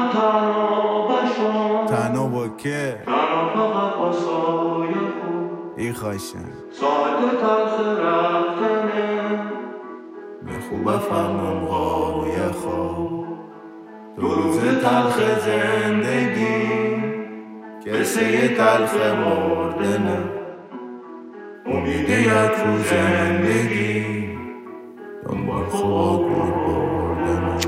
تنها با که فقط با سایه خود ای خواهشم ساعت تلخ رفتنه به خوب فهمم غاوی خواب تو روز تلخ زندگی کسی تلخ مردنه امید یک روز زندگی دنبال خواب بردنه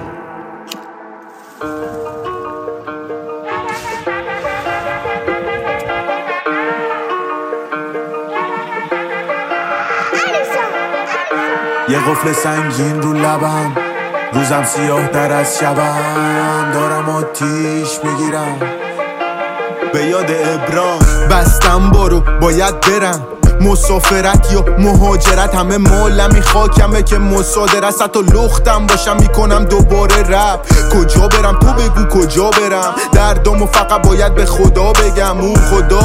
یه قفل سنگین رو لبم روزم سیاه در از شبم دارم آتیش میگیرم به یاد ابرام بستم برو باید برم مسافرت یا مهاجرت همه مالمی خاکمه که مصادر است حتی لختم باشم میکنم دوباره رپ کجا برم تو بگو کجا برم دردامو فقط باید به خدا بگم اون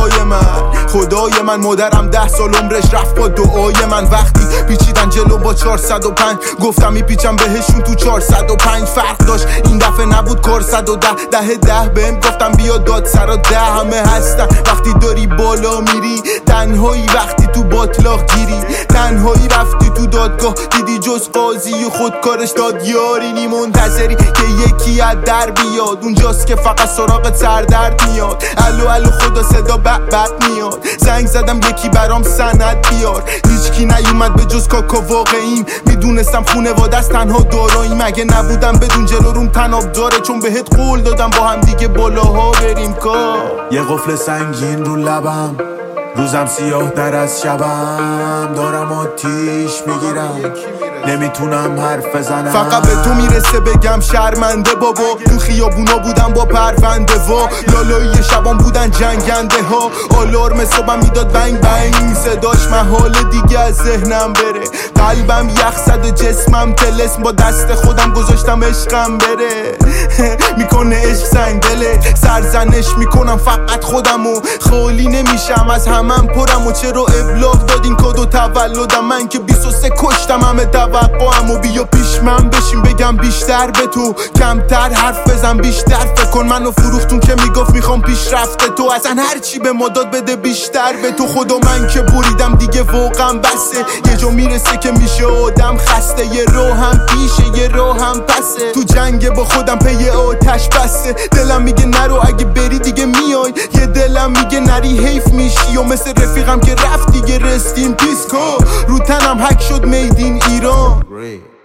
خدای من مادرم 10 سال عمرش رفت با دعای من وقتی پیچیدن جلو با 405 گفتم میپیچم بهشون تو 405 فرق داشت این دفعه نبود کار 110 10 بهم گفتم بیا داد سرا 10 همه هستن وقتی داری بالا میری تنهایی وقتی تو باطلاق گیری تنهایی رفتی تو دادگاه دیدی جز قاضی و خودکارش دادیاری منتظری که یکی از در بیاد اونجاست که فقط سراغت سردرد میاد الو خدا صدا بد میاد زنگ زدم یکی برام سند بیار هیچکی نیومد به جز کاکا واقعیم میدونستم خونواده است تنها داراییم اگه نبودم بدون جلو روم تناب داره چون بهت قول دادم با هم دیگه بالاها بریم کار یه قفل سنگین رو لبم روزم سیاه در از شبم دارم آتیش میگیرم نمیتونم حرف بزنم فقط به تو میرسه بگم شرمنده بابا تو خیابونا بودم با پرونده وا لالایی شبان بودن جنگنده ها آلارم صبحم میداد بنگ بنگ صداش محال دیگه از ذهنم بره قلبم یخ زد و جسمم تلسم با دست خودم گذاشتم عشقم بره میکنه عشق سنگدله سرزنش میکنم فقط خودمو خالی نمیشم از همم پرم و چرا ابلاغ دادین کادو تولدم من که 23 کشتم همه توقعم و بیا پیش من بشین بگم بیشتر به تو کمتر حرف بزن بیشتر فکر کن منو فروختون که میگفت میخوام پیشرفت تو اصلا هرچی به مداد بده بیشتر به تو خدا من که بریدم دیگه واقعا بسه یه جا میرسه که میشه آدم خسته یه راهم پیشه یه راهم پسه تو جنگ با خودم پی آتش بسه دلم میگه نرو اگه بری دیگه میای یه دلم میگه نری حیف میشی و مثل رفیقم که رفت دیگه رستیم پیس کن رو تنم حک شد میدین ایران